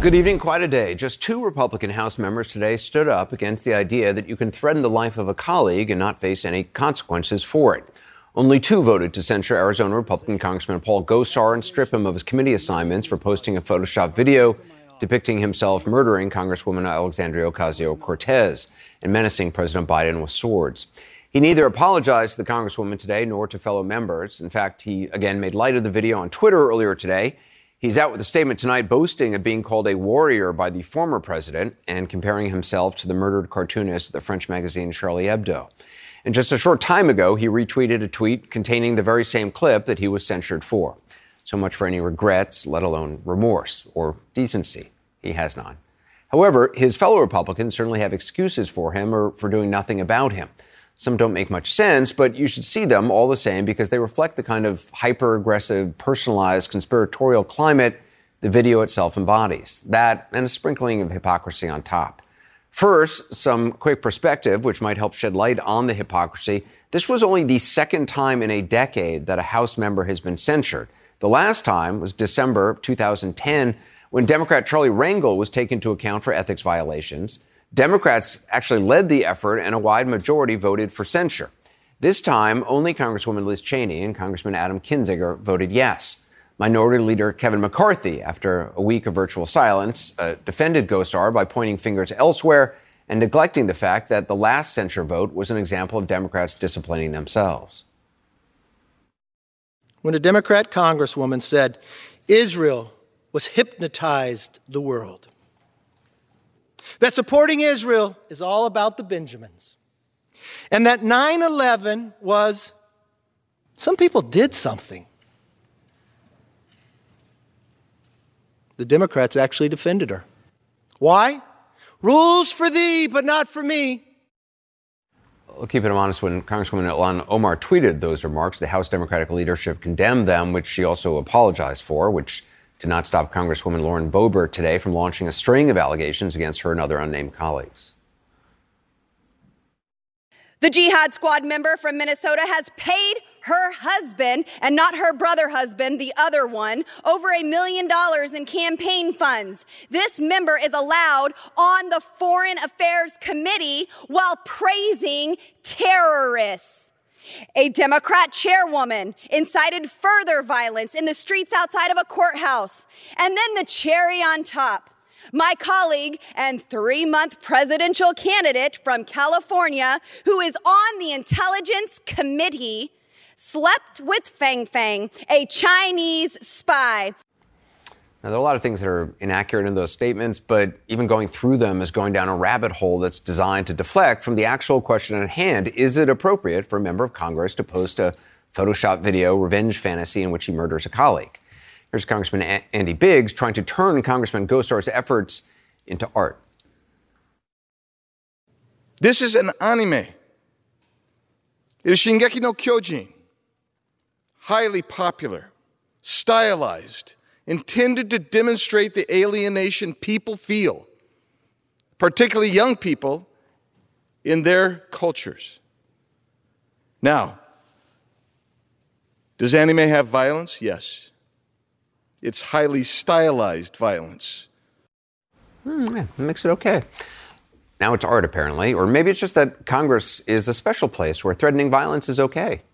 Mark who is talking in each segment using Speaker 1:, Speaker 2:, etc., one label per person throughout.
Speaker 1: Good evening. Quite a day. Just 2 Republican House members today stood up against the idea that you can threaten the life of a colleague and not face any consequences for it. Only 2 voted to censure Arizona Republican Congressman Paul Gosar and strip him of his committee assignments for posting a Photoshop video depicting himself murdering Congresswoman Alexandria Ocasio-Cortez and menacing President Biden with swords. He neither apologized to the Congresswoman today nor to fellow members. In fact, he again made light of the video on Twitter earlier today. He's out with a statement tonight boasting of being called a warrior by the former president and comparing himself to the murdered cartoonist of the French magazine Charlie Hebdo. And just a short time ago, he retweeted a tweet containing the very same clip that he was censured for. So much for any regrets, let alone remorse or decency. He has none. However, his fellow Republicans certainly have excuses for him or for doing nothing about him. Some don't make much sense, but you should see them all the same because they reflect the kind of hyper-aggressive, personalized, conspiratorial climate the video itself embodies. That and a sprinkling of hypocrisy on top. First, some quick perspective, which might help shed light on the hypocrisy. This was only the second time in a decade that a House member has been censured. The last time was December 2010, when Democrat Charlie Rangel was taken to account for ethics violations. Democrats actually led the effort, and a wide majority voted for censure. This time, only Congresswoman Liz Cheney and Congressman Adam Kinzinger voted yes. Minority Leader Kevin McCarthy, after a week of virtual silence, defended Gosar by pointing fingers elsewhere and neglecting the fact that the last censure vote was an example of Democrats disciplining themselves.
Speaker 2: When a Democrat Congresswoman said Israel was hypnotized the world, that supporting Israel is all about the Benjamins, and that 9/11 was, some people did something. The Democrats actually defended her. Why? Rules for thee, but not for me.
Speaker 1: I'll keep it honest, when Congresswoman Ilhan Omar tweeted those remarks, the House Democratic leadership condemned them, which she also apologized for, which did not stop Congresswoman Lauren Boebert today from launching a string of allegations against her and other unnamed colleagues.
Speaker 3: The Jihad Squad member from Minnesota has paid her husband, and not her brother husband, the other one, over $1 million in campaign funds. This member is allowed on the Foreign Affairs Committee while praising terrorists. A Democrat chairwoman incited further violence in the streets outside of a courthouse. And then the cherry on top, my colleague and 3-month presidential candidate from California, who is on the Intelligence Committee, slept with Fang Fang, a Chinese spy.
Speaker 1: Now, there are a lot of things that are inaccurate in those statements, but even going through them is going down a rabbit hole that's designed to deflect from the actual question at hand. Is it appropriate for a member of Congress to post a Photoshop video revenge fantasy in which he murders a colleague? Here's Congressman Andy Biggs trying to turn Congressman Gosar's efforts into art.
Speaker 4: This is an anime. It is Shingeki no Kyojin. Highly popular, stylized, intended to demonstrate the alienation people feel, particularly young people, in their cultures. Now, does anime have violence? Yes. It's highly stylized violence.
Speaker 1: Yeah, that makes it okay. Now it's art, apparently. Or maybe it's just that Congress is a special place where threatening violence is okay.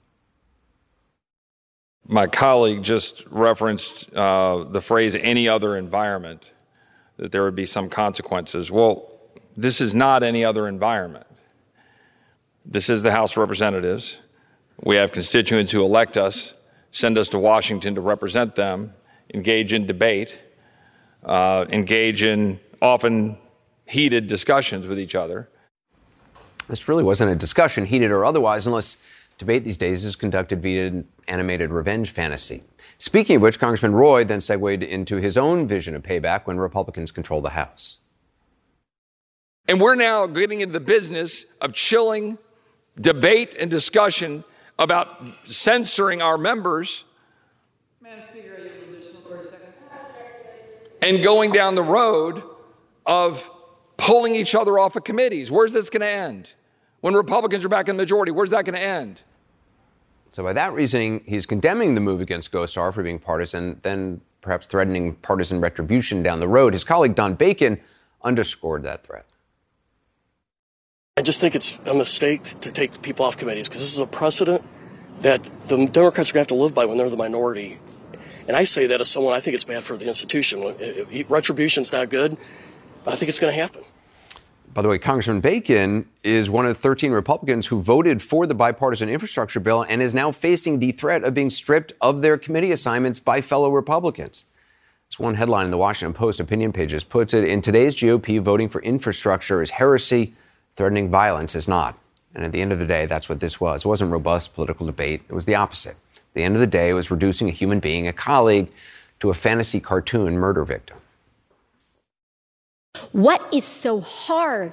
Speaker 5: My colleague just referenced the phrase any other environment, that there would be some consequences. Well, this is not any other environment. This is the House of Representatives. We have constituents who elect us, send us to Washington to represent them, engage in debate, engage in often heated discussions with each other.
Speaker 1: This really wasn't a discussion, heated or otherwise, unless debate these days is conducted via an animated revenge fantasy. Speaking of which, Congressman Roy then segued into his own vision of payback when Republicans control the House.
Speaker 5: And we're now getting into the business of chilling debate and discussion about censoring our members.
Speaker 6: Madam Speaker, I yield an additional 30 seconds.
Speaker 5: And going down the road of pulling each other off of committees. Where's this going to end? When Republicans are back in the majority, where's that going to end?
Speaker 1: So by that reasoning, he's condemning the move against Gosar for being partisan, then perhaps threatening partisan retribution down the road. His colleague Don Bacon underscored that threat.
Speaker 7: I just think it's a mistake to take people off committees because this is a precedent that the Democrats are going to have to live by when they're the minority. And I say that as someone, I think it's bad for the institution. Retribution's not good, but I think it's going to happen.
Speaker 1: By the way, Congressman Bacon is one of 13 Republicans who voted for the bipartisan infrastructure bill and is now facing the threat of being stripped of their committee assignments by fellow Republicans. This one headline in the Washington Post opinion pages puts it, in today's GOP, voting for infrastructure is heresy, threatening violence is not. And at the end of the day, that's what this was. It wasn't robust political debate. It was the opposite. At the end of the day, it was reducing a human being, a colleague, to a fantasy cartoon murder victim.
Speaker 8: What is so hard?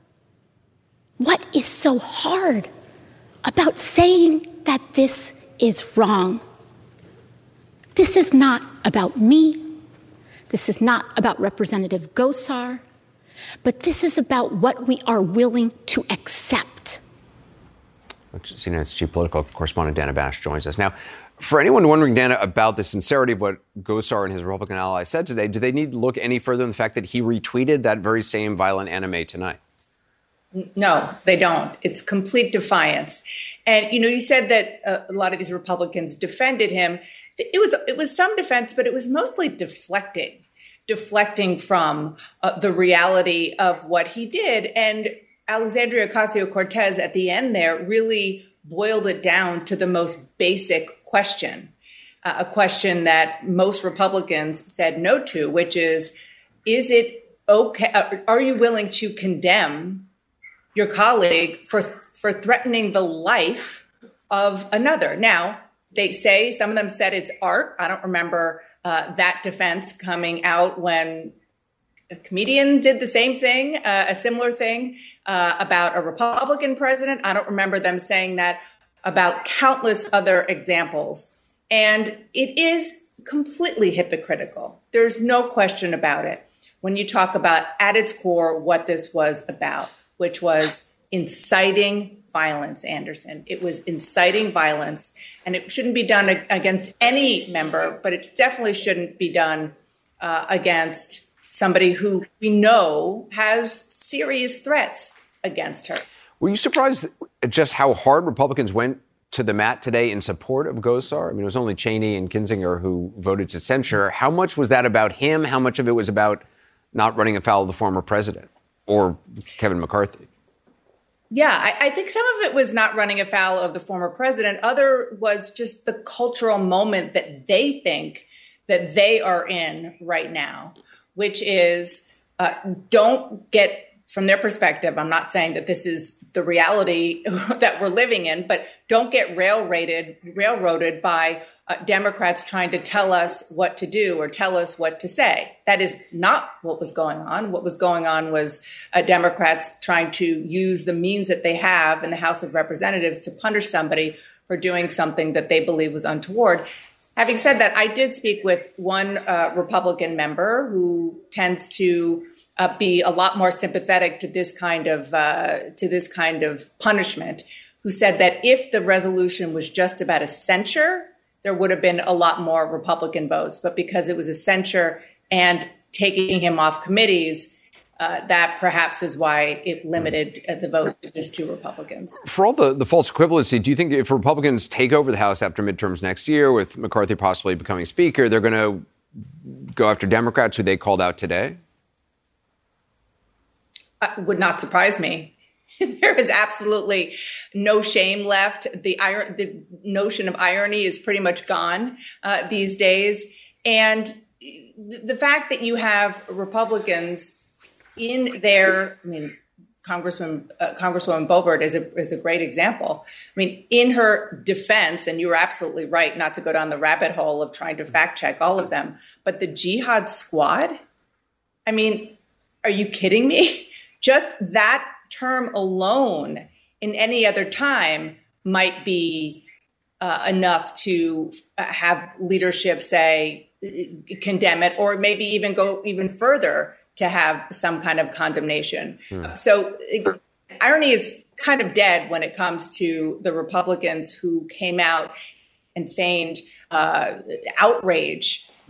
Speaker 8: What is so hard about saying that this is wrong? This is not about me. This is not about Representative Gosar. But this is about what we are willing to accept.
Speaker 1: CNN's chief political correspondent Dana Bash joins us. Now, for anyone wondering, Dana, about the sincerity of what Gosar and his Republican allies said today, do they need to look any further than the fact that he retweeted that very same violent anime tonight?
Speaker 9: No, they don't. It's complete defiance. And, you said that a lot of these Republicans defended him. It was some defense, but it was mostly deflecting from the reality of what he did. And Alexandria Ocasio-Cortez at the end there really boiled it down to the most basic question, a question that most Republicans said no to, which is it okay? Are you willing to condemn your colleague for threatening the life of another? Now, some of them said it's art. I don't remember that defense coming out when a comedian did the same thing, a similar thing about a Republican president. I don't remember them saying that about countless other examples. And it is completely hypocritical. There's no question about it. When you talk about at its core what this was about, which was inciting violence, Anderson. It was inciting violence, and it shouldn't be done against any member, but it definitely shouldn't be done against somebody who we know has serious threats against her.
Speaker 1: Were you surprised at just how hard Republicans went to the mat today in support of Gosar? I mean, it was only Cheney and Kinzinger who voted to censure. How much was that about him? How much of it was about not running afoul of the former president or Kevin McCarthy?
Speaker 9: Yeah, I think some of it was not running afoul of the former president. Other was just the cultural moment that they think that they are in right now, which is don't get, from their perspective, I'm not saying that this is the reality that we're living in, but don't get railroaded by Democrats trying to tell us what to do or tell us what to say. That is not what was going on. What was going on was Democrats trying to use the means that they have in the House of Representatives to punish somebody for doing something that they believe was untoward. Having said that, I did speak with one Republican member who tends to be a lot more sympathetic to this kind of punishment, who said that if the resolution was just about a censure, there would have been a lot more Republican votes. But because it was a censure and taking him off committees, that perhaps is why it limited the vote to just two Republicans.
Speaker 1: For all the false equivalency, do you think if Republicans take over the House after midterms next year, with McCarthy possibly becoming Speaker, they're going to go after Democrats who they called out today?
Speaker 9: Would not surprise me. There is absolutely no shame left. The notion of irony is pretty much gone these days. And the fact that you have Republicans in their, Congresswoman Boebert is a great example. In her defense, and you were absolutely right not to go down the rabbit hole of trying to fact check all of them, but the Jihad Squad, are you kidding me? Just that term alone in any other time might be enough to have leadership say, condemn it, or maybe even go even further to have some kind of condemnation. So irony is kind of dead when it comes to the Republicans who came out and feigned outrage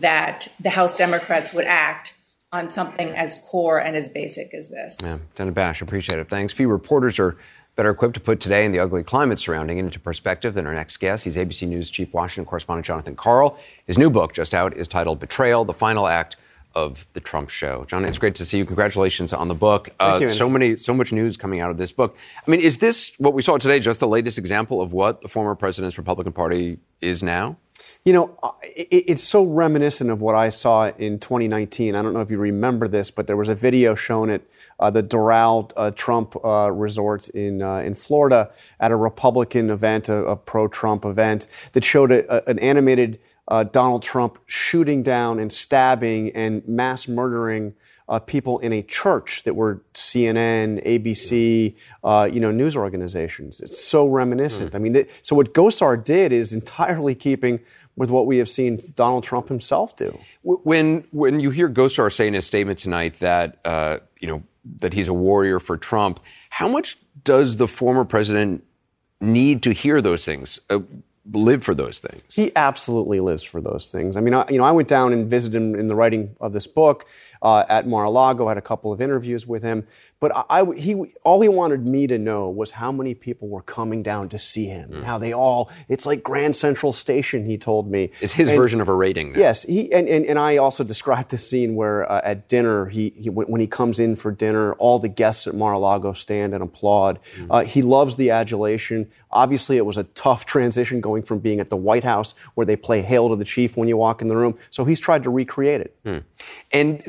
Speaker 9: that the House Democrats would act on something as core and as basic as this.
Speaker 1: Yeah, Dana Bash, appreciate it. Thanks. Few reporters are better equipped to put today and the ugly climate surrounding it into perspective than our next guest. He's ABC News Chief Washington correspondent Jonathan Karl. His new book, just out, is titled Betrayal, the Final Act of the Trump Show. John, it's great to see you. Congratulations on the book.
Speaker 10: Thank you,
Speaker 1: so much news coming out of this book. I mean, is this, what we saw today, just the latest example of what the former president's Republican Party is now?
Speaker 10: You know, it's so reminiscent of what I saw in 2019. I don't know if you remember this, but there was a video shown at the Doral Trump resort in Florida at a Republican event, a pro-Trump event, that showed an animated Donald Trump shooting down and stabbing and mass murdering people in a church that were CNN, ABC, news organizations. It's so reminiscent. I mean, so what Gosar did is entirely keeping with what we have seen Donald Trump himself do.
Speaker 1: When you hear Gosar say in his statement tonight that that he's a warrior for Trump, how much does the former president need to hear those things? Live for those things?
Speaker 10: He absolutely lives for those things. I mean, I went down and visited him in the writing of this book at Mar-a-Lago, had a couple of interviews with him. But all he wanted me to know was how many people were coming down to see him, and how it's like Grand Central Station, he told me.
Speaker 1: It's his version of a rating. Then.
Speaker 10: Yes. And I also described the scene where at dinner, when he comes in for dinner, all the guests at Mar-a-Lago stand and applaud. He loves the adulation. Obviously, it was a tough transition going from being at the White House, where they play Hail to the Chief when you walk in the room. So he's tried to recreate it.
Speaker 1: And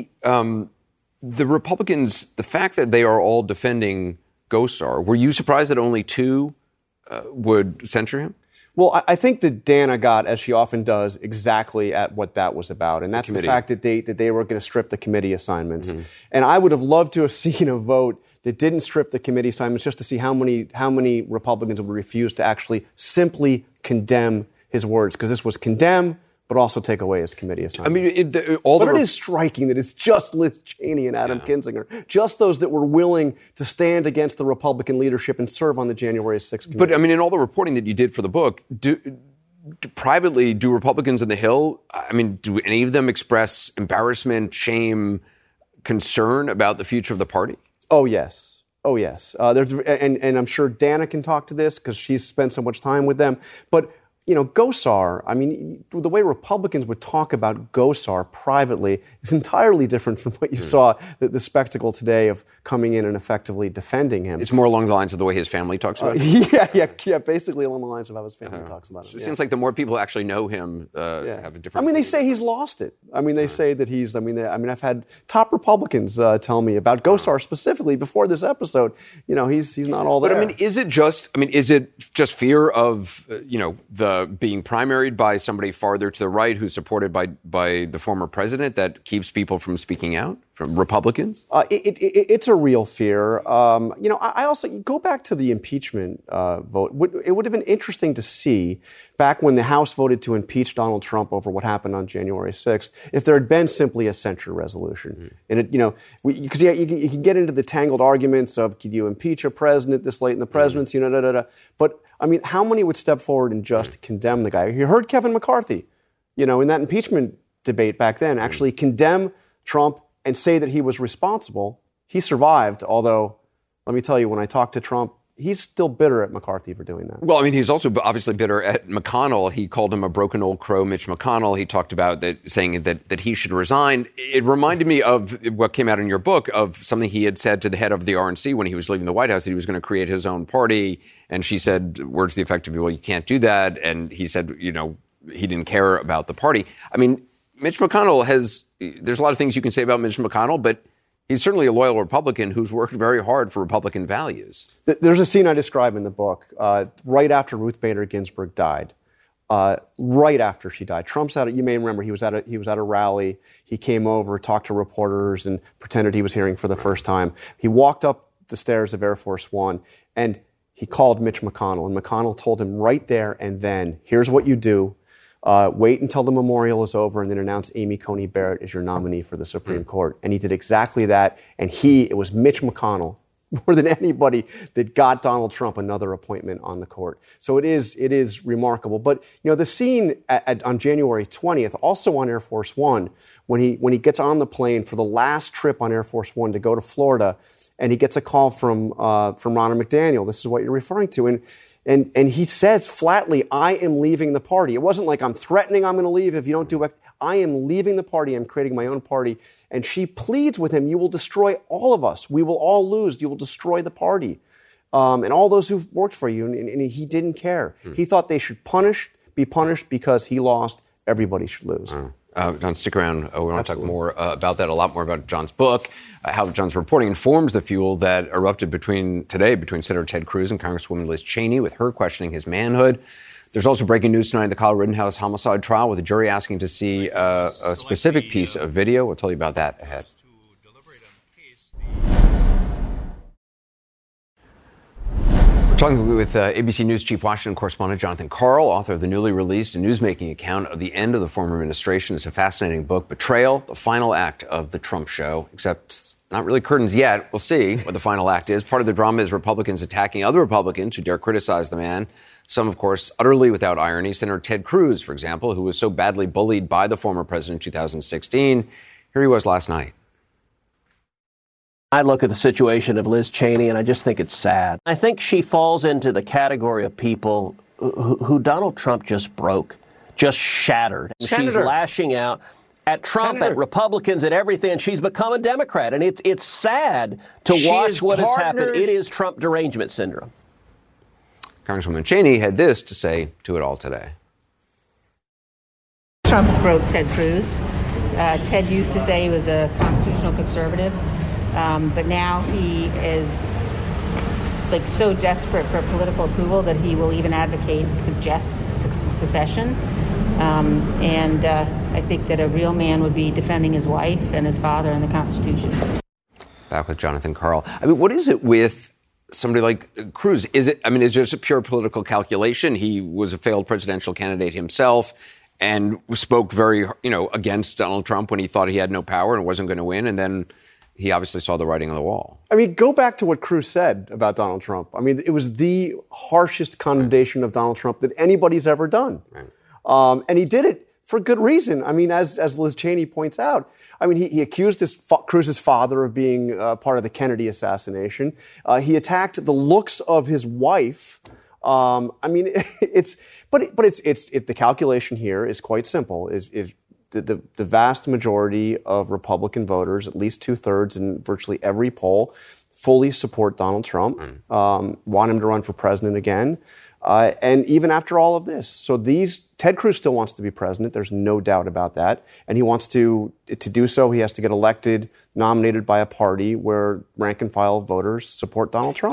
Speaker 1: the Republicans, the fact that they are all defending Gosar, were you surprised that only two would censure him?
Speaker 10: Well, I think that Dana got, as she often does, exactly at what that was about, and that's the fact that they were going to strip the committee assignments. And I would have loved to have seen a vote that didn't strip the committee assignments, just to see how many Republicans would refuse to actually simply condemn his words, because this was condemn, but also take away his committee assignments.
Speaker 1: I mean,
Speaker 10: it is striking that it's just Liz Cheney and Adam Kinzinger, just those that were willing to stand against the Republican leadership and serve on the January 6th committee.
Speaker 1: But I mean, in all the reporting that you did for the book, privately, do Republicans in the Hill, I mean, do any of them express embarrassment, shame, concern about the future of the party?
Speaker 10: Oh, yes. And I'm sure Dana can talk to this because she's spent so much time with them. But Gosar, I mean, the way Republicans would talk about Gosar privately is entirely different from what you saw, the spectacle today of coming in and effectively defending him.
Speaker 1: It's more along the lines of the way his family talks about
Speaker 10: him? Yeah, basically along the lines of how his family talks about him.
Speaker 1: It seems like the more people actually know him have a different...
Speaker 10: I mean, they say he's lost it. I mean, they say that he's... I've had top Republicans tell me about Gosar specifically before this episode. He's not all there.
Speaker 1: But I mean, is it just fear of, the being primaried by somebody farther to the right who's supported by the former president that keeps people from speaking out, from Republicans?
Speaker 10: It's a real fear. I also go back to the impeachment vote. It would have been interesting to see back when the House voted to impeach Donald Trump over what happened on January 6th, if there had been simply a censure resolution. And because you can get into the tangled arguments of, could you impeach a president this late in the presidency, But I mean, how many would step forward and just condemn the guy? You heard Kevin McCarthy, in that impeachment debate back then, actually condemn Trump and say that he was responsible. He survived, although, let me tell you, when I talked to Trump, he's still bitter at McCarthy for doing that.
Speaker 1: Well, I mean, he's also obviously bitter at McConnell. He called him a broken old crow, Mitch McConnell. He talked about saying that he should resign. It reminded me of what came out in your book of something he had said to the head of the RNC when he was leaving the White House, that he was going to create his own party. And she said, words to the effect of, well, you can't do that. And he said, he didn't care about the party. I mean, Mitch McConnell there's a lot of things you can say about Mitch McConnell, but he's certainly a loyal Republican who's worked very hard for Republican values.
Speaker 10: There's a scene I describe in the book right after Ruth Bader Ginsburg died. Right after she died, Trump's you may remember he was at a rally. He came over, talked to reporters, and pretended he was hearing for the first time. He walked up the stairs of Air Force One, and he called Mitch McConnell. And McConnell told him right there and then, "Here's what you do. Wait until the memorial is over and then announce Amy Coney Barrett as your nominee for the Supreme Court." And he did exactly that. And it was Mitch McConnell more than anybody that got Donald Trump another appointment on the court. So it is remarkable. But, the scene on January 20th, also on Air Force One, when he gets on the plane for the last trip on Air Force One to go to Florida, and he gets a call from Ronna McDaniel. This is what you're referring to. And he says flatly, I am leaving the party. It wasn't like I'm threatening I'm going to leave if you don't do it. I am leaving the party. I'm creating my own party. And she pleads with him, you will destroy all of us. We will all lose. You will destroy the party. And all those who've worked for you. And he didn't care. He thought they should be punished because he lost. Everybody should lose.
Speaker 1: John, stick around. We want to talk more about that, a lot more about John's book, how John's reporting informs the fuel that erupted between Senator Ted Cruz and Congresswoman Liz Cheney, with her questioning his manhood. There's also breaking news tonight in the Kyle Rittenhouse homicide trial, with the jury asking to see a specific piece of video. We'll tell you about that ahead. We're talking with ABC News Chief Washington correspondent Jonathan Karl, author of the newly released and newsmaking account of the end of the former administration. It's a fascinating book, Betrayal, the final act of the Trump show, except not really curtains yet. We'll see what the final act is. Part of the drama is Republicans attacking other Republicans who dare criticize the man. Some, of course, utterly without irony. Senator Ted Cruz, for example, who was so badly bullied by the former president in 2016. Here he was last night.
Speaker 11: I look at the situation of Liz Cheney, and I just think it's sad. I think she falls into the category of people who Donald Trump just broke, just shattered. Senator. She's lashing out at Trump, Senator. At Republicans, at everything, and she's become a Democrat. And it's sad to watch what has happened. It is Trump derangement syndrome.
Speaker 1: Congresswoman Cheney had this to say to it all today.
Speaker 12: Trump broke Ted Cruz. Ted used to say he was a constitutional conservative, but now he is so desperate for political approval that he will even suggest secession. And I think that a real man would be defending his wife and his father and the Constitution.
Speaker 1: Back with Jonathan Karl. I mean, what is it with somebody like Cruz? Is it just a pure political calculation? He was a failed presidential candidate himself and spoke very, against Donald Trump when he thought he had no power and wasn't going to win. And then he obviously saw the writing on the wall.
Speaker 10: Go back to what Cruz said about Donald Trump. It was the harshest condemnation of Donald Trump that anybody's ever done. Right. And he did it for good reason. As Liz Cheney points out, he accused Cruz's father of being part of the Kennedy assassination. He attacked the looks of his wife. The calculation here is quite simple. Is the vast majority of Republican voters, at least 2/3 in virtually every poll, fully support Donald Trump, want him to run for president again. And even after all of this. So Ted Cruz still wants to be president. There's no doubt about that. And he wants to do so, he has to get elected, nominated by a party where rank and file voters support Donald Trump.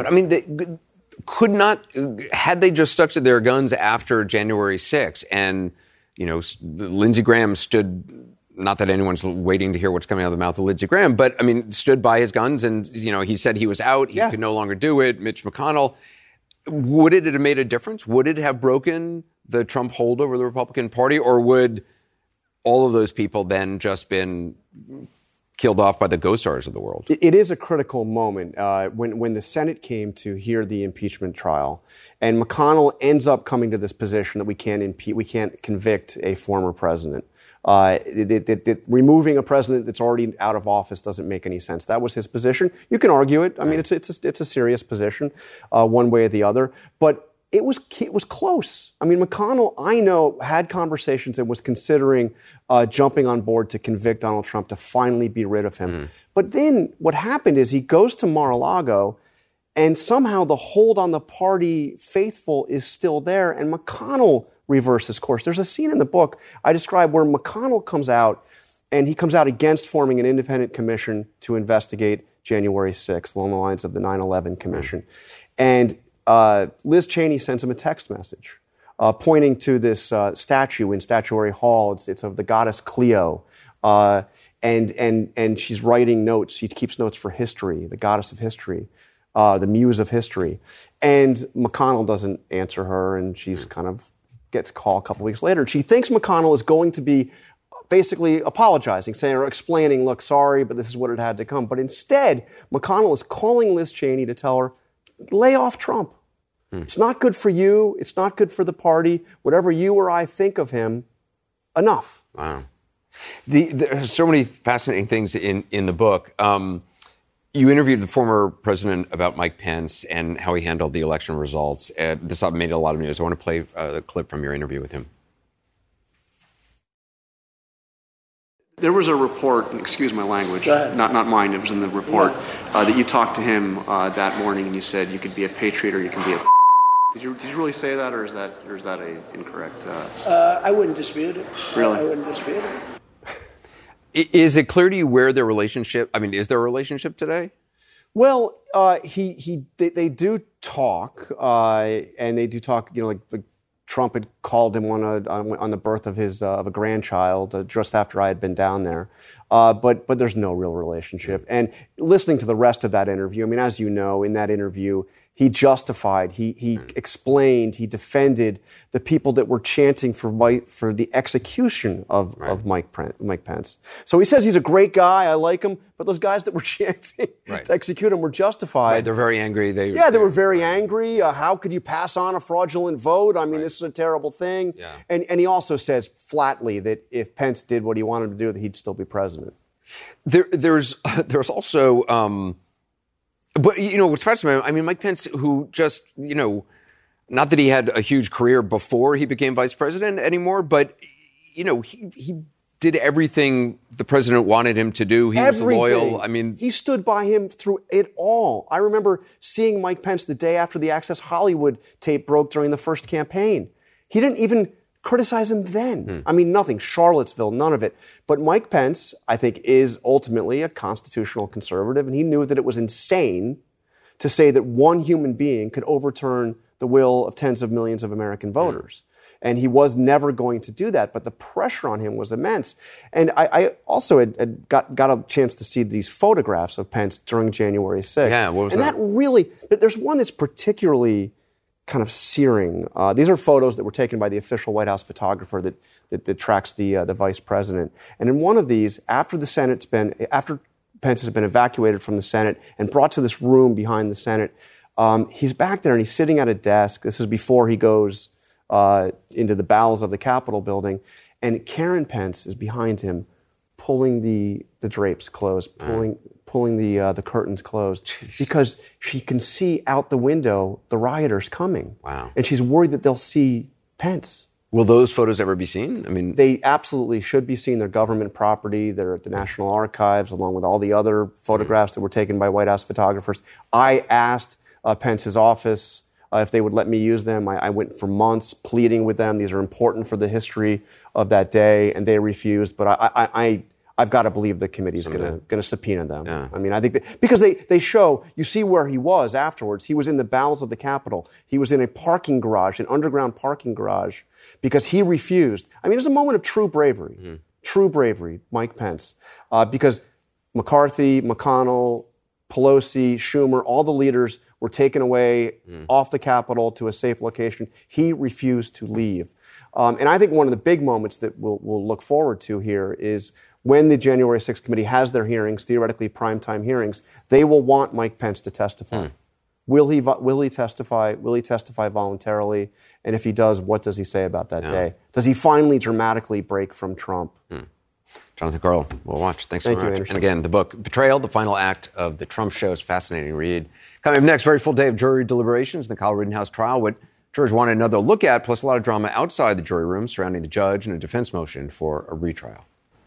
Speaker 1: But had they just stuck to their guns after January 6th and, Lindsey Graham stood, not that anyone's waiting to hear what's coming out of the mouth of Lindsey Graham, but stood by his guns and, he said he was out. He could no longer do it. Mitch McConnell. Would it have made a difference? Would it have broken the Trump hold over the Republican Party? Or would all of those people then just been killed off by the Gosars of the world?
Speaker 10: It is a critical moment when the Senate came to hear the impeachment trial, and McConnell ends up coming to this position that we can't convict a former president. Removing a president that's already out of office doesn't make any sense. That was his position. You can argue it. It's a serious position, one way or the other. But it was close. McConnell, I know, had conversations and was considering jumping on board to convict Donald Trump to finally be rid of him. But then what happened is he goes to Mar-a-Lago, and somehow the hold on the party faithful is still there, and McConnell reverses course. There's a scene in the book I describe where McConnell comes out, and he comes out against forming an independent commission to investigate January 6th along the lines of the 9/11 Commission. And Liz Cheney sends him a text message pointing to this statue in Statuary Hall. It's of the goddess Clio. And she's writing notes. She keeps notes for history, the goddess of history, the muse of history. And McConnell doesn't answer her, and she's gets a call a couple weeks later. She thinks McConnell is going to be basically apologizing, saying or explaining, look, sorry, but this is what it had to come. But instead, McConnell is calling Liz Cheney to tell her, lay off Trump. It's not good for you. It's not good for the party. Whatever you or I think of him, enough.
Speaker 1: Wow. There are so many fascinating things in the book. You interviewed the former president about Mike Pence and how he handled the election results. This made a lot of news. I want to play a clip from your interview with him.
Speaker 13: There was a report, excuse my language, not mine, it was in the report, that you talked to him that morning and you said you could be a patriot or you can be a Did you really say that, or is that a incorrect?
Speaker 14: I wouldn't dispute it.
Speaker 13: Really?
Speaker 14: I wouldn't dispute it.
Speaker 1: Is it clear to you where their relationship, is there a relationship today?
Speaker 10: Well, they do talk, and they do talk, like Trump had called him on the birth of his of a grandchild just after I had been down there, but there's no real relationship. And listening to the rest of that interview, as you know, in that interview, he justified, he explained, he defended the people that were chanting for the execution of Mike Pence. So he says he's a great guy, I like him, but those guys that were chanting to execute him were justified.
Speaker 1: Right, they're very angry. They
Speaker 10: were very angry. How could you pass on a fraudulent vote? This is a terrible thing. Yeah. And he also says flatly that if Pence did what he wanted to do, that he'd still be president.
Speaker 1: There's also... But, what's fascinating, Mike Pence, who just, not that he had a huge career before he became vice president anymore, but, he did everything the president wanted him to do. He was loyal.
Speaker 10: He stood by him through it all. I remember seeing Mike Pence the day after the Access Hollywood tape broke during the first campaign. He didn't even criticize him then. Nothing. Charlottesville, none of it. But Mike Pence, I think, is ultimately a constitutional conservative, and he knew that it was insane to say that one human being could overturn the will of tens of millions of American voters. And he was never going to do that, but the pressure on him was immense. And I also had got a chance to see these photographs of Pence during January 6th.
Speaker 1: Yeah, what was that?
Speaker 10: And that really, there's one that's particularly kind of searing. These are photos that were taken by the official White House photographer that tracks the vice president. And in one of these, after Pence has been evacuated from the Senate and brought to this room behind the Senate, he's back there and he's sitting at a desk. This is before he goes into the bowels of the Capitol building, and Karen Pence is behind him, pulling the drapes closed, pulling the curtains closed, because she can see out the window the rioters coming.
Speaker 1: Wow.
Speaker 10: And she's worried that they'll see Pence.
Speaker 1: Will those photos ever be seen?
Speaker 10: They absolutely should be seen. They're government property. They're at the National Archives, along with all the other photographs that were taken by White House photographers. I asked Pence's office if they would let me use them. I went for months pleading with them. These are important for the history of that day, and they refused. But I've got to believe the committee's going to subpoena them.
Speaker 1: Yeah.
Speaker 10: I think because they show, you see where he was afterwards. He was in the bowels of the Capitol. He was in a parking garage, an underground parking garage, because he refused. It was a moment of true bravery. True bravery, Mike Pence. Because McCarthy, McConnell, Pelosi, Schumer, all the leaders were taken away off the Capitol to a safe location. He refused to leave. And I think one of the big moments that we'll look forward to here is when the January 6th committee has their hearings, theoretically primetime hearings, they will want Mike Pence to testify. Will he testify? Will he testify voluntarily? And if he does, what does he say about that day? Does he finally dramatically break from Trump?
Speaker 1: Jonathan Karl, we'll watch. Thanks so much.
Speaker 10: Anderson.
Speaker 1: And again, the book, Betrayal, the Final Act of the Trump Show, is a fascinating read. Coming up next, very full day of jury deliberations in the Kyle Rittenhouse trial. What jurors wanted another look at, plus a lot of drama outside the jury room surrounding the judge and a defense motion for a retrial.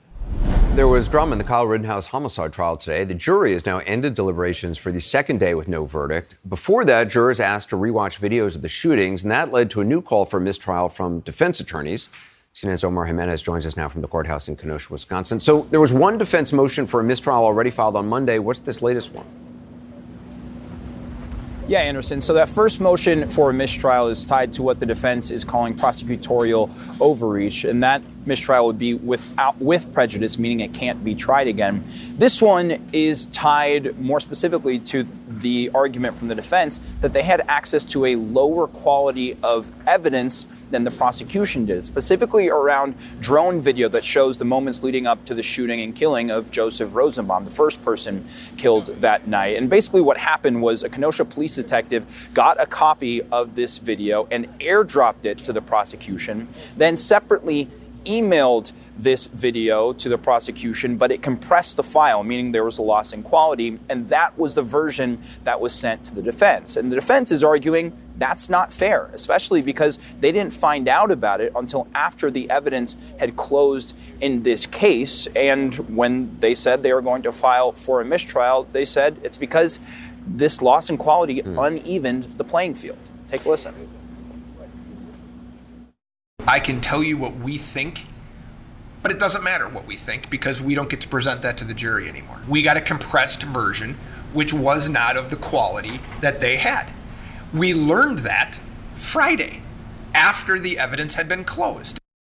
Speaker 1: There was drama in the Kyle Rittenhouse homicide trial today. The jury has now ended deliberations for the second day with no verdict. Before that, jurors asked to rewatch videos of the shootings, and that led to a new call for mistrial from defense attorneys. CNN's Omar Jimenez joins us now from the courthouse in Kenosha, Wisconsin. So there was one defense motion for a mistrial already filed on Monday. What's this latest one?
Speaker 15: Yeah, Anderson. So that first motion for a mistrial is tied to what the defense is calling prosecutorial overreach, and that mistrial would be with prejudice, meaning it can't be tried again. This one is tied more specifically to the argument from the defense that they had access to a lower quality of evidence than the prosecution did, specifically around drone video that shows the moments leading up to the shooting and killing of Joseph Rosenbaum, the first person killed that night. And basically what happened was a Kenosha police detective got a copy of this video and airdropped it to the prosecution, then separately emailed this video to the prosecution, but it compressed the file, meaning there was a loss in quality, and that was the version that was sent to the defense. And the defense is arguing that's not fair, especially because they didn't find out about it until after the evidence had closed in this case. And when they said they were going to file for a mistrial, they said it's because this loss in quality unevened the playing field. Take a listen.
Speaker 16: I can tell you what we think, but it doesn't matter what we think because we don't get to present that to the jury anymore. We got a compressed version, which was not of the quality that they had. We learned that Friday, after the evidence had been closed.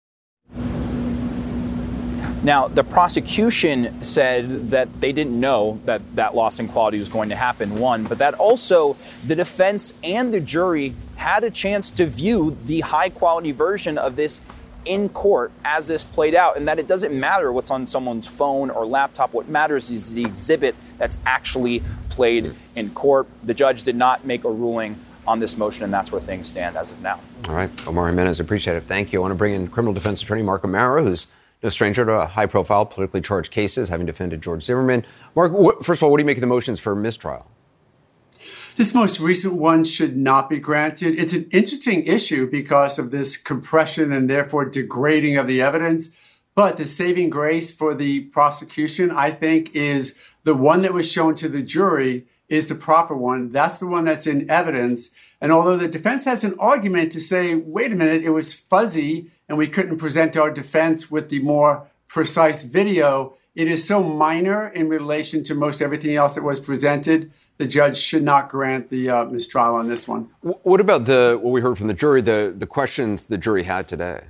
Speaker 15: Now, the prosecution said that they didn't know that that loss in quality was going to happen, one, but that also the defense and the jury had a chance to view the high-quality version of this in court as this played out, and that it doesn't matter what's on someone's phone or laptop. What matters is the exhibit that's actually played in court. The judge did not make a ruling on this motion, and that's where things stand as of now.
Speaker 1: All right, Omar Jimenez, appreciate it. Thank you. I want to bring in criminal defense attorney Mark O'Mara, who's no stranger to high-profile politically charged cases, having defended George Zimmerman. Mark, first of all, what do you make of the motions for mistrial?
Speaker 17: This most recent one should not be granted. It's an interesting issue because of this compression and therefore degrading of the evidence. But the saving grace for the prosecution, I think, is the one that was shown to the jury is the proper one. That's the one that's in evidence. And although the defense has an argument to say, wait a minute, it was fuzzy and we couldn't present our defense with the more precise video, it is so minor in relation to most everything else that was presented. The judge should not grant the mistrial on this one.
Speaker 1: What about what we heard from the jury, the questions the jury had today?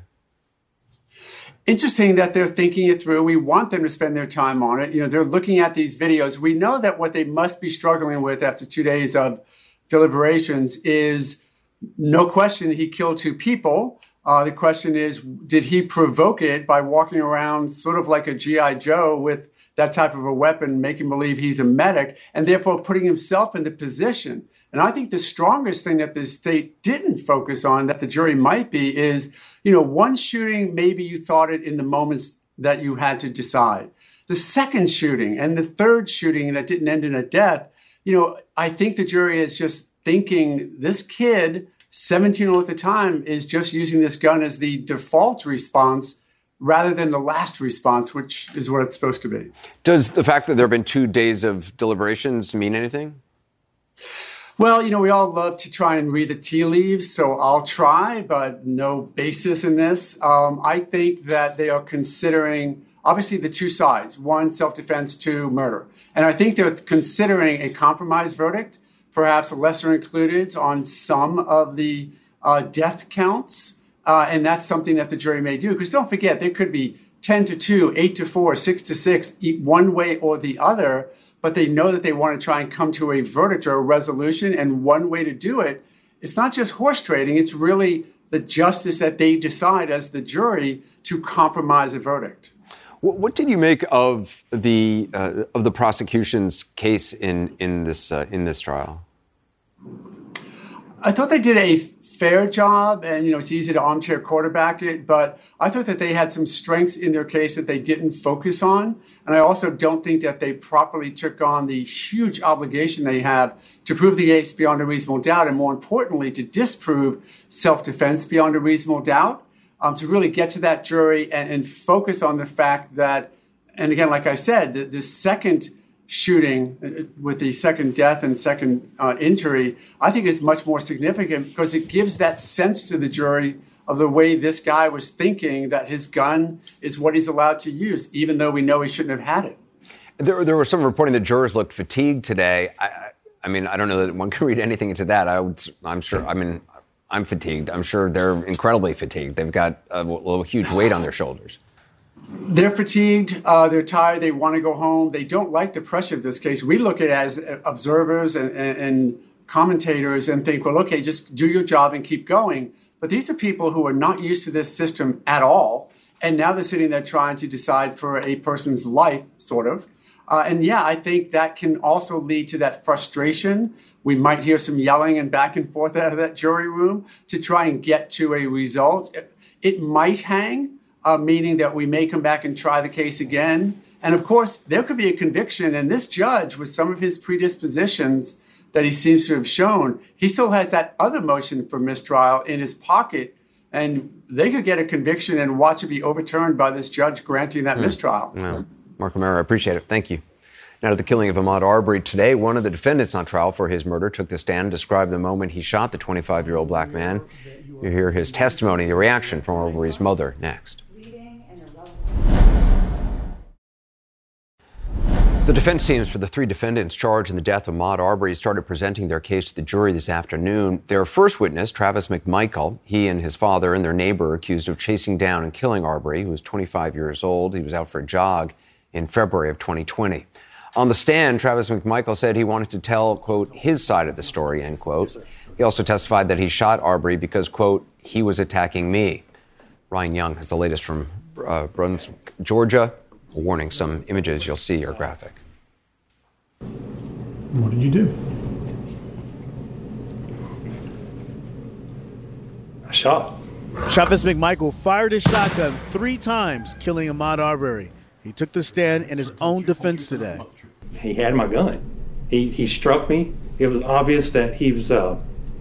Speaker 17: Interesting that they're thinking it through. We want them to spend their time on it. You know, they're looking at these videos. We know that what they must be struggling with after 2 days of deliberations is no question he killed two people. The question is, did he provoke it by walking around sort of like a G.I. Joe with that type of a weapon, making believe he's a medic, and therefore putting himself in the position. And I think the strongest thing that the state didn't focus on, that the jury might be, is, one shooting, maybe you thought it in the moments that you had to decide. The second shooting and the third shooting that didn't end in a death, I think the jury is just thinking this kid, 17-year-old at the time, is just using this gun as the default response rather than the last response, which is what it's supposed to be.
Speaker 1: Does the fact that there have been 2 days of deliberations mean anything?
Speaker 17: Well, we all love to try and read the tea leaves, so I'll try, but no basis in this. I think that they are considering, obviously, the two sides. One, self-defense, two, murder. And I think they're considering a compromise verdict, perhaps a lesser included on some of the death counts. And that's something that the jury may do. Because don't forget, there could be 10-2, 8-4, 6-6, one way or the other. But they know that they want to try and come to a verdict or a resolution. And one way to do it, it's not just horse trading. It's really the justice that they decide as the jury to compromise a verdict.
Speaker 1: What did you make of the prosecution's case in this trial?
Speaker 17: I thought they did a fair job, and it's easy to armchair quarterback it, but I thought that they had some strengths in their case that they didn't focus on. And I also don't think that they properly took on the huge obligation they have to prove the case beyond a reasonable doubt, and more importantly, to disprove self-defense beyond a reasonable doubt, to really get to that jury and focus on the fact that, and again, like I said, the second shooting with the second death and second injury, I think is much more significant because it gives that sense to the jury of the way this guy was thinking that his gun is what he's allowed to use, even though we know he shouldn't have had it.
Speaker 1: There was some reporting that jurors looked fatigued today. I mean, I don't know that one can read anything into that. I'm fatigued. I'm sure they're incredibly fatigued. They've got a huge weight on their shoulders.
Speaker 17: They're fatigued. They're tired. They want to go home. They don't like the pressure of this case. We look at it as observers and commentators and think, well, okay, just do your job and keep going. But these are people who are not used to this system at all. And now they're sitting there trying to decide for a person's life, sort of. And yeah, I think that can also lead to that frustration. We might hear some yelling and back and forth out of that jury room to try and get to a result. It might hang, meaning that we may come back and try the case again. And of course, there could be a conviction. And this judge, with some of his predispositions that he seems to have shown, he still has that other motion for mistrial in his pocket. And they could get a conviction and watch it be overturned by this judge granting that mistrial.
Speaker 1: Yeah. Mark O'Mara, I appreciate it. Thank you. Now to the killing of Ahmaud Arbery. Today, one of the defendants on trial for his murder took the stand and described the moment he shot the 25-year-old black man. You hear his testimony, the reaction from Arbery's mother next. The defense teams for the three defendants charged in the death of Ahmaud Arbery started presenting their case to the jury this afternoon. Their first witness, Travis McMichael, he and his father and their neighbor accused of chasing down and killing Arbery, who was 25 years old. He was out for a jog in February of 2020. On the stand, Travis McMichael said he wanted to tell, quote, his side of the story, end quote. He also testified that he shot Arbery because, quote, he was attacking me. Ryan Young has the latest from Brunswick, Georgia. A warning, some images you'll see are graphic.
Speaker 18: What did you do? I shot.
Speaker 19: Travis McMichael fired his shotgun 3 times, killing Ahmaud Arbery. He took the stand in his own defense today.
Speaker 18: He had my gun. He struck me. It was obvious that he was. It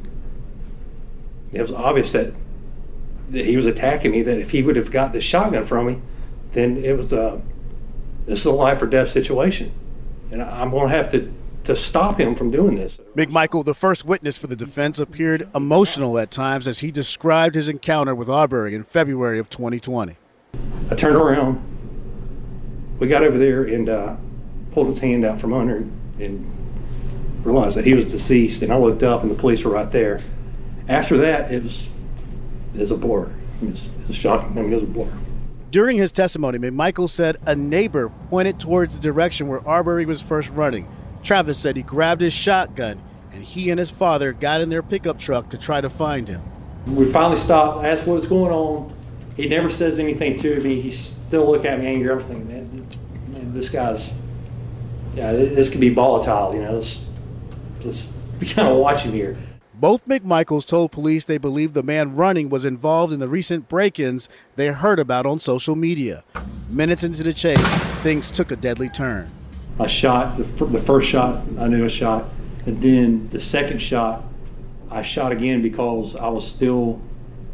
Speaker 18: was obvious that he was attacking me. That if he would have got the shotgun from me, then it was this is a life or death situation, and I'm going to have to stop him from doing this.
Speaker 19: McMichael, the first witness for the defense, appeared emotional at times as he described his encounter with Arbery in February of 2020.
Speaker 18: I turned around. We got over there and pulled his hand out from under and realized that he was deceased. And I looked up and the police were right there. After that, it was a blur. It was shocking. It was a blur.
Speaker 19: During his testimony, McMichael said a neighbor pointed towards the direction where Arbery was first running. Travis said he grabbed his shotgun and he and his father got in their pickup truck to try to find him.
Speaker 18: We finally stopped, asked what's going on. He never says anything to me. He still look at me angry. I'm thinking, man, this guy's, this could be volatile, Let's kind of watch him here.
Speaker 19: Both McMichaels told police they believe the man running was involved in the recent break-ins they heard about on social media. Minutes into the chase, things took a deadly turn.
Speaker 18: I shot, the first shot, I knew I shot. And then the second shot, I shot again because I was still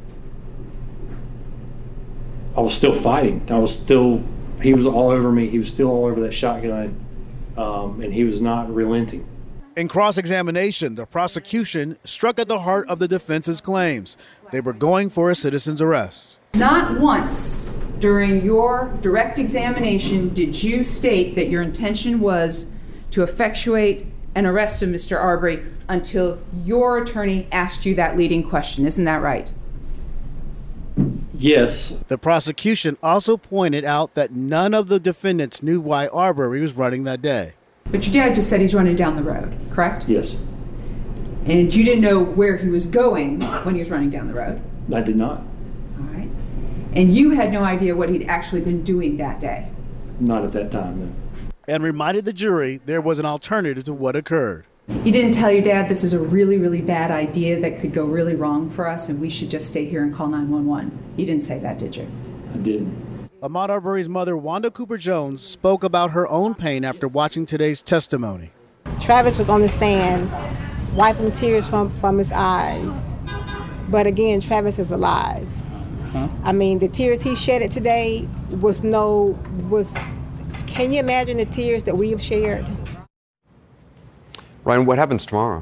Speaker 18: fighting. He was all over me. He was still all over that shotgun, and he was not relenting.
Speaker 19: In cross-examination, the prosecution struck at the heart of the defense's claims. They were going for a citizen's arrest.
Speaker 6: Not once during your direct examination did you state that your intention was to effectuate an arrest of Mr. Arbery until your attorney asked you that leading question. Isn't that right?
Speaker 18: Yes.
Speaker 19: The prosecution also pointed out that none of the defendants knew why Arbery was running that day.
Speaker 6: But your dad just said he's running down the road, correct?
Speaker 18: Yes.
Speaker 6: And you didn't know where he was going when he was running down the road?
Speaker 18: I did not.
Speaker 6: All right. And you had no idea what he'd actually been doing that day?
Speaker 18: Not at that time, no.
Speaker 19: And reminded the jury there was an alternative to what occurred.
Speaker 6: You didn't tell your dad this is a really, really bad idea that could go really wrong for us and we should just stay here and call 911. You didn't say that, did you?
Speaker 18: I didn't.
Speaker 19: Ahmaud Arbery's mother, Wanda Cooper-Jones, spoke about her own pain after watching today's testimony.
Speaker 20: Travis was on the stand, wiping tears from his eyes. But again, Travis is alive. Huh? I mean, the tears he shedded today can you imagine the tears that we have shared?
Speaker 1: Ryan, what happens tomorrow?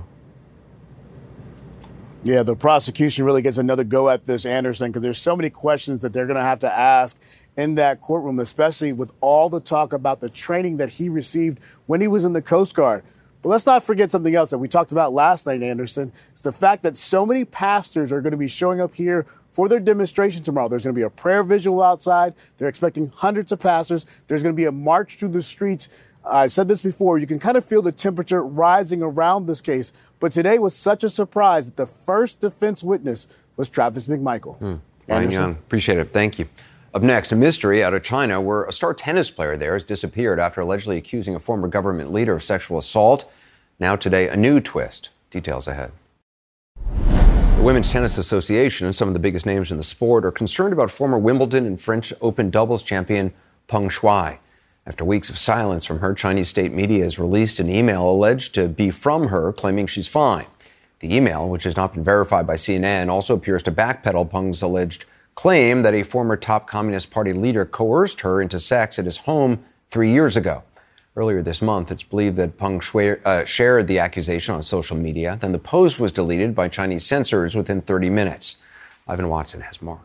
Speaker 21: Yeah, the prosecution really gets another go at this, Anderson, because there's so many questions that they're going to have to ask in that courtroom, especially with all the talk about the training that he received when he was in the Coast Guard. But let's not forget something else that we talked about last night, Anderson. It's the fact that so many pastors are going to be showing up here for their demonstration tomorrow. There's going to be a prayer visual outside. They're expecting hundreds of pastors. There's going to be a march through the streets. I said this before, you can kind of feel the temperature rising around this case. But today was such a surprise that the first defense witness was Travis McMichael.
Speaker 1: Ryan Young, appreciate it. Thank you. Up next, a mystery out of China where a star tennis player there has disappeared after allegedly accusing a former government leader of sexual assault. Now today, a new twist. Details ahead. The Women's Tennis Association and some of the biggest names in the sport are concerned about former Wimbledon and French Open doubles champion Peng Shuai. After weeks of silence from her, Chinese state media has released an email alleged to be from her, claiming she's fine. The email, which has not been verified by CNN, also appears to backpedal Peng's alleged claim that a former top Communist Party leader coerced her into sex at his home 3 years ago. Earlier this month, it's believed that Peng Shuai shared the accusation on social media. Then the post was deleted by Chinese censors within 30 minutes. Ivan Watson has more.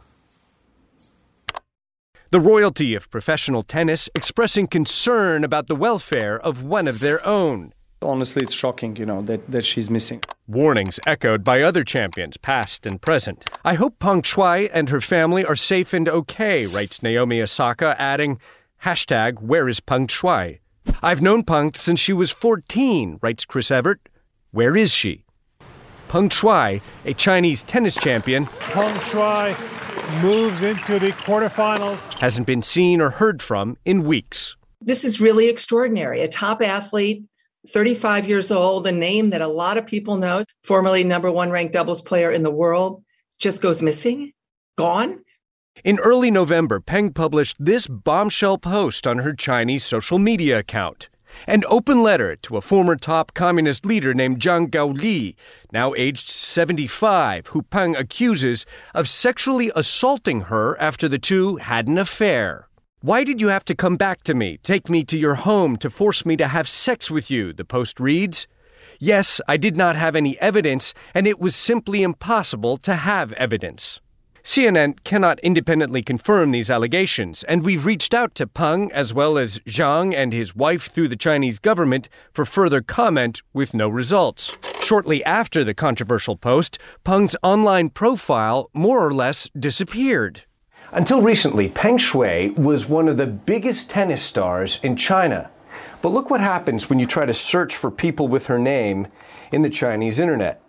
Speaker 2: The royalty of professional tennis expressing concern about the welfare of one of their own.
Speaker 22: Honestly, it's shocking, that she's missing.
Speaker 2: Warnings echoed by other champions, past and present. I hope Peng Shuai and her family are safe and okay, writes Naomi Osaka, adding, #Where is Peng Shuai? I've known Peng since she was 14, writes Chris Evert. Where is she? Peng Shuai, a Chinese tennis champion,
Speaker 23: Peng Shuai moves into the quarterfinals.
Speaker 2: Hasn't been seen or heard from in weeks.
Speaker 24: This is really extraordinary. A top athlete, 35 years old, a name that a lot of people know, formerly number one ranked doubles player in the world, just goes missing, gone.
Speaker 2: In early November, Peng published this bombshell post on her Chinese social media account. An open letter to a former top communist leader named Zhang Gaoli, now aged 75, who Peng accuses of sexually assaulting her after the two had an affair. Why did you have to come back to me, take me to your home to force me to have sex with you, the post reads. Yes, I did not have any evidence, and it was simply impossible to have evidence. CNN cannot independently confirm these allegations, and we've reached out to Peng as well as Zhang and his wife through the Chinese government for further comment with no results. Shortly after the controversial post, Peng's online profile more or less disappeared. Until recently, Peng Shuai was one of the biggest tennis stars in China. But look what happens when you try to search for people with her name in the Chinese internet.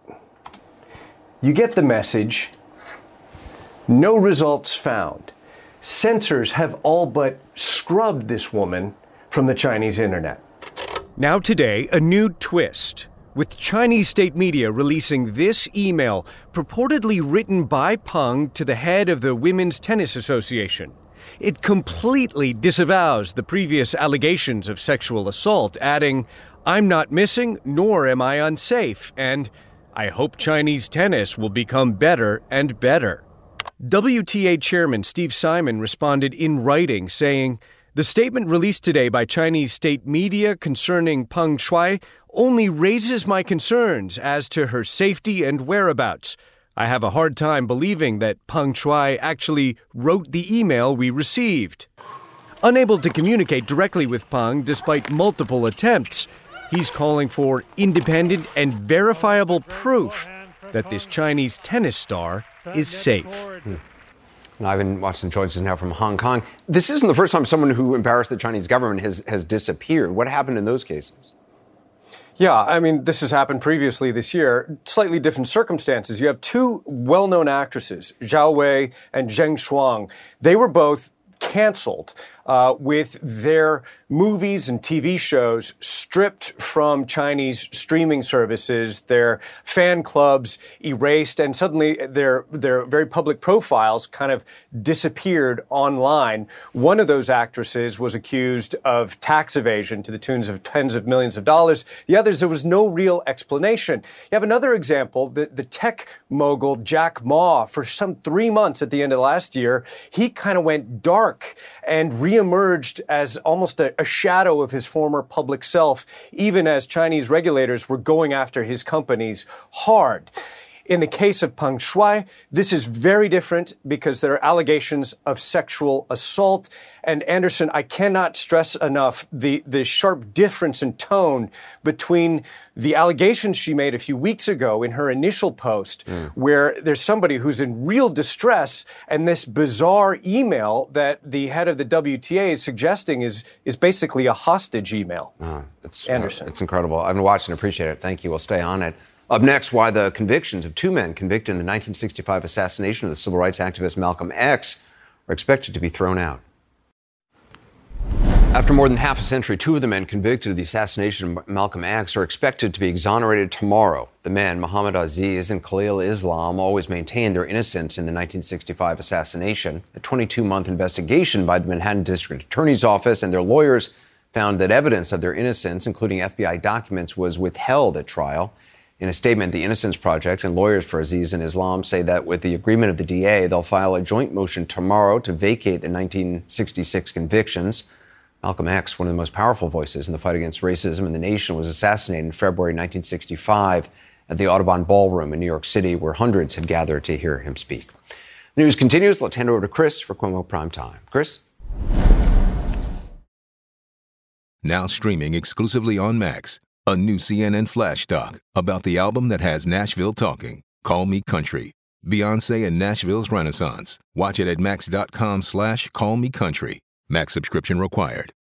Speaker 2: You get the message, no results found. Censors have all but scrubbed this woman from the Chinese internet. Now today, a new twist, with Chinese state media releasing this email purportedly written by Peng to the head of the Women's Tennis Association. It completely disavows the previous allegations of sexual assault, adding, "I'm not missing, nor am I unsafe, and I hope Chinese tennis will become better and better." WTA Chairman Steve Simon responded in writing, saying, "The statement released today by Chinese state media concerning Peng Shuai only raises my concerns as to her safety and whereabouts. I have a hard time believing that Peng Shuai actually wrote the email we received." Unable to communicate directly with Peng despite multiple attempts, he's calling for independent and verifiable proof that this Chinese tennis star is safe.
Speaker 1: Ivan Watson joins us now from Hong Kong. This isn't the first time someone who embarrassed the Chinese government has disappeared. What happened in those cases?
Speaker 2: Yeah, I mean, this has happened previously this year. Slightly different circumstances. You have two well-known actresses, Zhao Wei and Zheng Shuang. They were both canceled with their movies and TV shows stripped from Chinese streaming services, their fan clubs erased, and suddenly their very public profiles kind of disappeared online. One of those actresses was accused of tax evasion to the tunes of tens of millions of dollars. The others, there was no real explanation. You have another example, the tech mogul Jack Ma. For some 3 months at the end of last year, he kind of went dark and reemerged as almost a shadow of his former public self, even as Chinese regulators were going after his companies hard. In the case of Peng Shuai, this is very different because there are allegations of sexual assault. And Anderson, I cannot stress enough the sharp difference in tone between the allegations she made a few weeks ago in her initial post, where there's somebody who's in real distress, and this bizarre email that the head of the WTA is suggesting is basically a hostage email.
Speaker 1: Anderson. It's incredible. I've been watching. Appreciate it. Thank you. We'll stay on it. Up next, why the convictions of two men convicted in the 1965 assassination of the civil rights activist Malcolm X are expected to be thrown out. After more than half a century, two of the men convicted of the assassination of Malcolm X are expected to be exonerated tomorrow. The men, Muhammad Aziz and Khalil Islam, always maintained their innocence in the 1965 assassination. A 22-month investigation by the Manhattan District Attorney's Office and their lawyers found that evidence of their innocence, including FBI documents, was withheld at trial. In a statement, the Innocence Project and lawyers for Aziz and Islam say that with the agreement of the DA, they'll file a joint motion tomorrow to vacate the 1966 convictions. Malcolm X, one of the most powerful voices in the fight against racism in the nation, was assassinated in February 1965 at the Audubon Ballroom in New York City, where hundreds had gathered to hear him speak. The news continues. Let's hand it over to Chris for Cuomo Prime Time. Chris?
Speaker 3: Now streaming exclusively on Max, a new CNN Flash doc about the album that has Nashville talking, Call Me Country, Beyoncé and Nashville's Renaissance. Watch it at max.com/callmecountry. Max subscription required.